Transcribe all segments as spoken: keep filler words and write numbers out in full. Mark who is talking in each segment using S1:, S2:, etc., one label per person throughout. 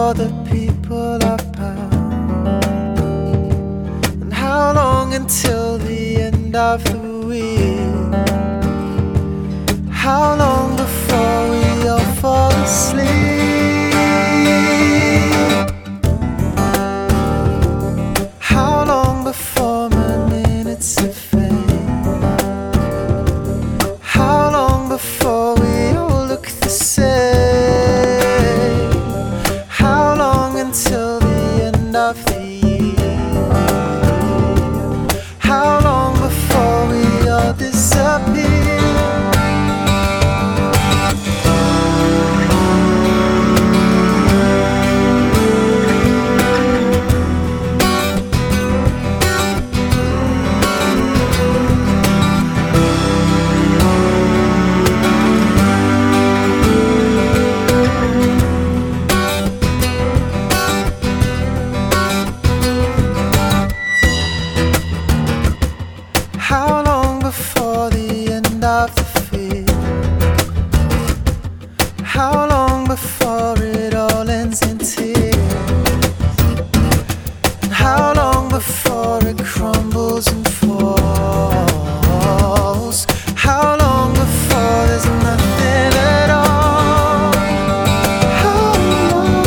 S1: before the people are found? And how long until the end of the week? How long before we all fall asleep? How long before my minutes are fade? How long before we all look the same? How long until the end of the year? How long before we all disappear? How long before the end of the field? How long before it all ends in tears? And how long before it crumbles and falls? How long before there's nothing at all? How long?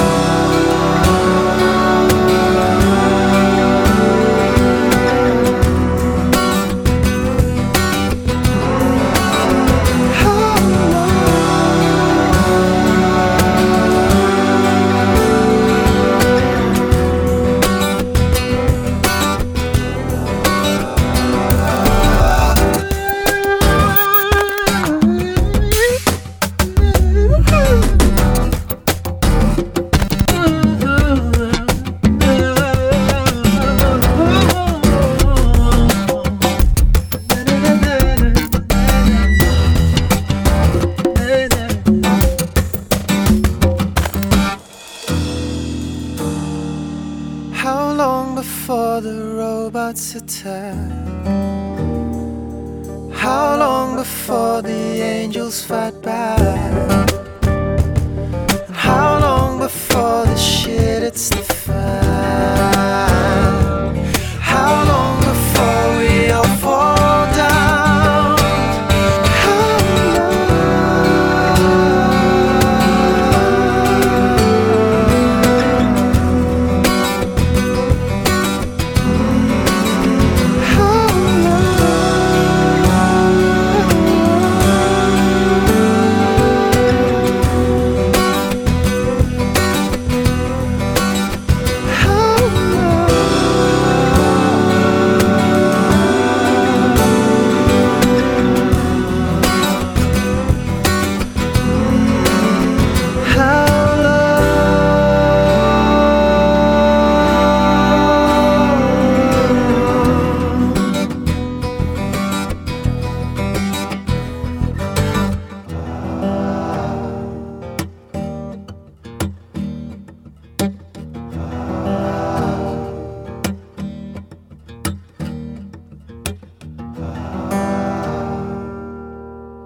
S1: How long before the robots attack? How long before the angels fight back?